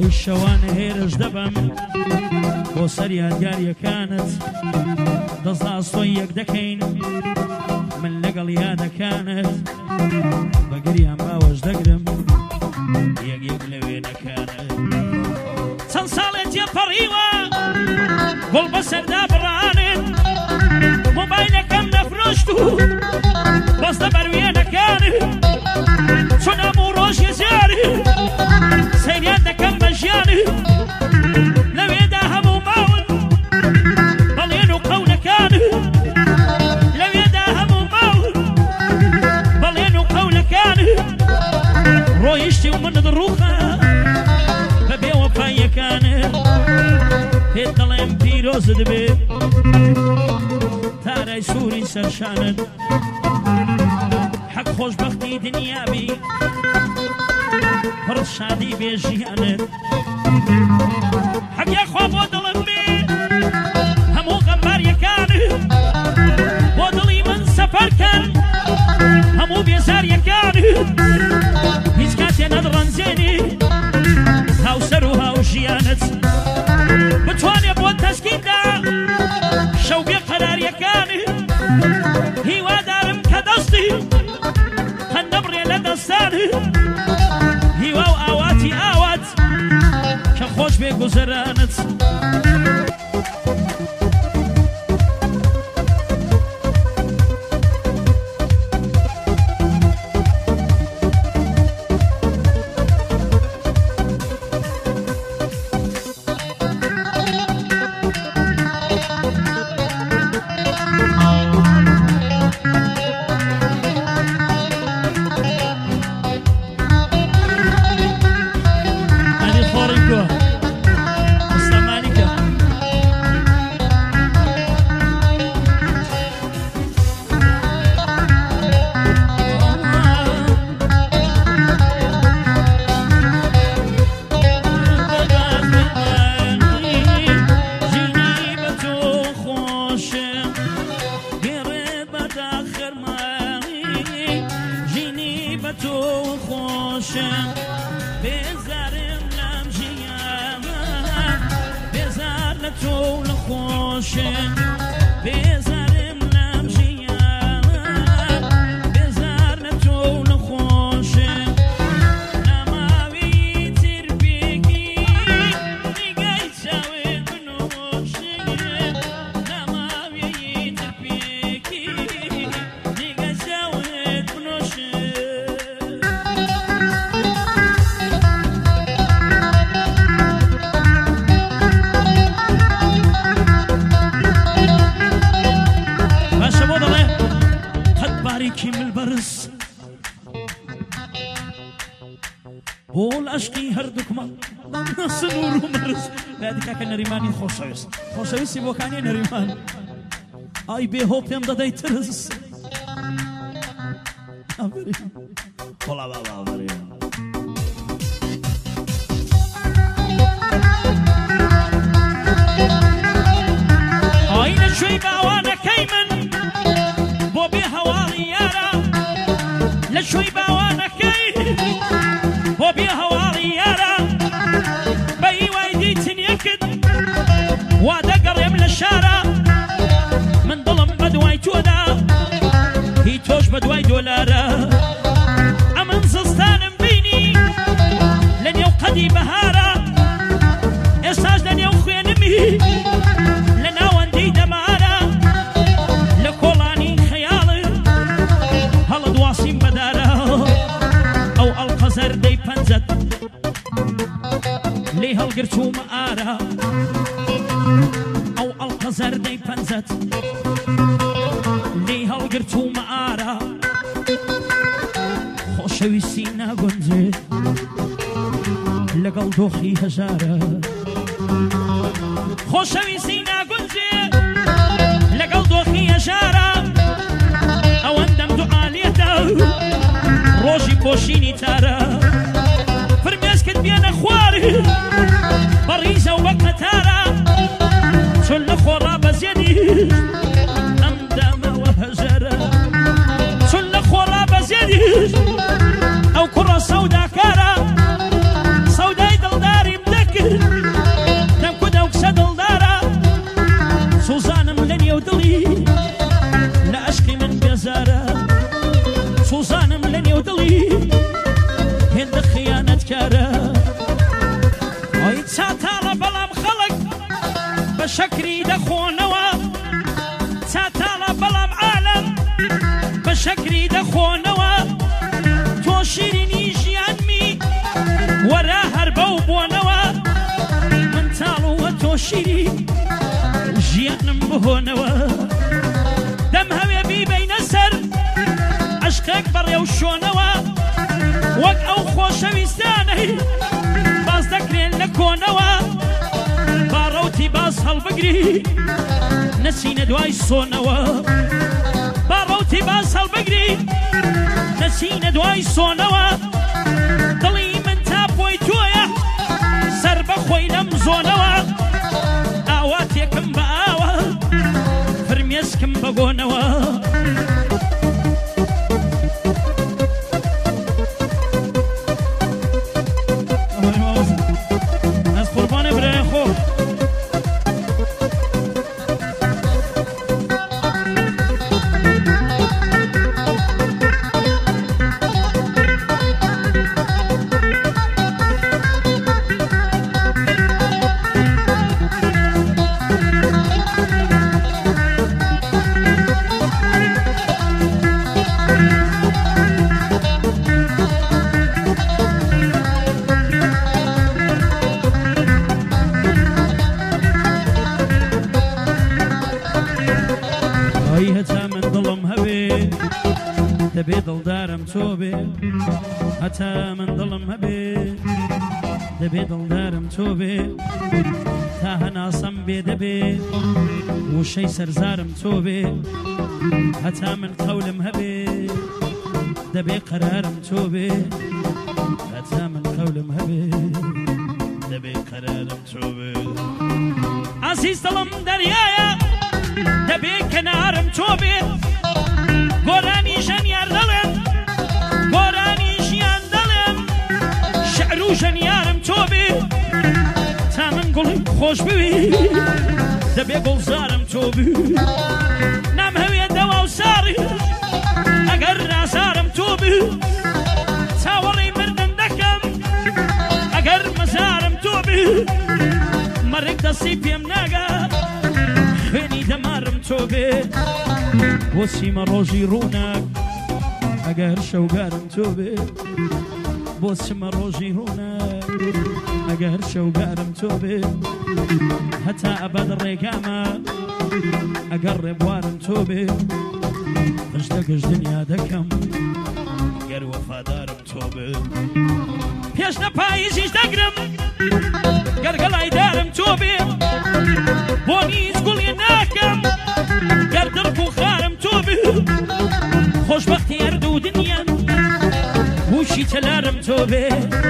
ئەی شەوانە هێرش دەبم بۆ سەر یادگاریەکانت دەستاستۆی یەک دەکەین من لەگەڵ یادەکانت بەگریان باوەش دەگرم یەک یەک لەوێ نەکانت چەند ساڵێ تێپەڕیوە گوڵ بەسەردا بڕانت مۆبایلەکەم نەفرۆشت و بەستە بەروێنەکانت چۆن هەموو ڕۆژ هێزیاری سەیریان دەکەم بە ژیانت لەوێدا هەموو ماون بەڵێن و قەولەکانت لەوێدا هەموو ماون بەڵێن و قەولەکانت ڕۆیشتی و منت ڕووخە بە بێوەفاییەکانت پێت دەڵێم پیرۆزت بێت تارای سووری سەرشانت حەق خۆشبەختی دنیابی پڕ شادی بێژیانت حەق یاخوا بۆ دڵم بێ هەموو غەمباریەکانت بۆ دڵی من سەفەرکەن هەموو بێزاریەکانت هیچ کاتێ نەدڕەنجێنی هاوسەر و هاوژیانت بتوانێ بۆ تەسکیندا شەو بێ قەراریەکانت هیوادارم کە دەستی هەن نەبڕێ لە دەستانت هیوا و ئاواتی ئاوات کە خۆش بێ گوزەرانت خۆشەویستی بۆکانی نەریمان ئای بێهۆ پێم دەدەی ترس خۆڵا باوەڕێ ئای لەکوێی باوانەکەی من بۆ بێ هەواڵی یارە لەکوێی باوانەکەی بۆ بێ هەواڵی یارە بە هیوای دیتنیەکت وا دەگەڕێم لە شارە من دڵم بە دوای تۆدا هی تۆش بە دوای دۆلارە ئەمن زستانم بینی لە نێو قەدی بەهارە ئێستاش لە نێو خوێنمی لە ناوەندەی دەمارە لە کۆڵانی خەیاڵت هەڵە دواسیم بەدارە ئەو ئەڵقەزەر دەی پەنجەت لێ هەڵگرتومە ئارە ئەو ئەڵقەزەر دەی پەنجەت لێ هەڵگرتومە ئارە خۆشەویستی ناگونجێت لەگەڵ دۆخی هەژارە خۆشەویستی ناگونجێت لەگەڵ دۆخی هەژارە ئەوەندەم دوعالێتە ڕۆژی پۆشینی تارە فرمێسکت بێنە خوارێ بە ڕیزە و بە قەتارە چۆن لە خۆڕا بەزێنی ئەم دامەوە هەژارە چۆن لە خۆڕا بەزێنی ئەو کوڕە سەوداکارە سەودای دڵداری بدە شكري دخونوا تاتالا بلام عالم بشكري دخونوا توشيرني جيانمي ورا هربو بونوا من تالو وتوشيري جيانم بهونوا دم هوي بي بين سر عشقك بري وشونوا وك او خوشويستاني باز دكرين لكونوا باروتي باز هالبقري نسينا دواي صونوا باروتي باز هالبقري نسينا دواي صونوا دلي من تابوي تويا سر بخوي لمزونوا آواتيكم بآوا فرميسكم بقونوا دبي دل دارم توبي هتا من ظلم هبي دبي دل دارم توبي تا هنا صنبي دبي وشي سرزارم توبي هتا من قولم هبي دبي قرارم توبي هتا من قولم هبي دبي قرارم توبي عزيز ظلم دريايا دبي كنارم توبي قراني جنيار دلم قراني جيان دلم شعرو جنيارم توبي تامن قلم خوش ببي دبي قل زارم توبي نام هوية دوا وساري اقر راسارم توبي تاوري مردن دكم اقر مزارم توبي مرق دسي بيم ناقا خيني دمارم توبي بوسيما روجي رونك اگر شوقارم توبي بوسيما روجي رونك اگر شوقارم توبي حتى ابد الرقامة اقرب وارم توبي اجدقش دنيا دكم اگر وفادارم توبي بيشنا بايزيش دقرم قرقلاي دارم توبي بونيز قولي ناكم قردرك وخارم توبي خوش بختي اردو دنيا وشي تلارم توبي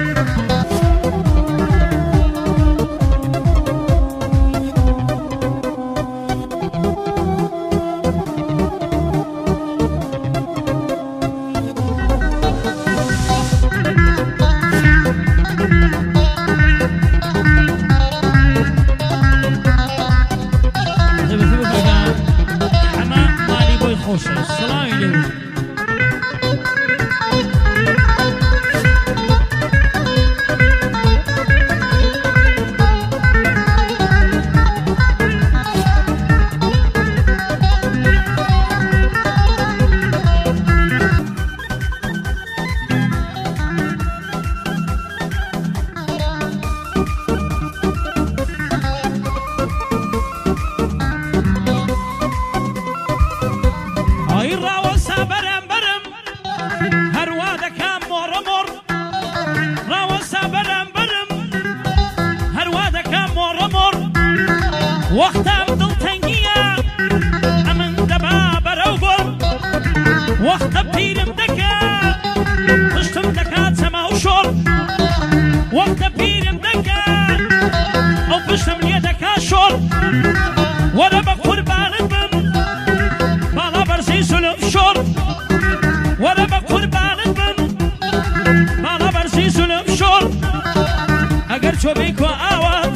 وقتم دل تنگیه امن دبا بروبر وقت پیرم دکه پشتم دکه سما و شور وقت پیرم دکه او پشتم لیه دکه شور ورا بقربانت بم بالا برزی سلم شور ورا بقربانت بم بالا برزی سلم شور اگر تو بیکو آوات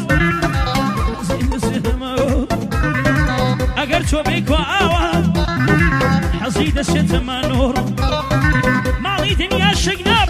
اگر تو بیکو آوات حزید ست منور مالی دنیا شگنا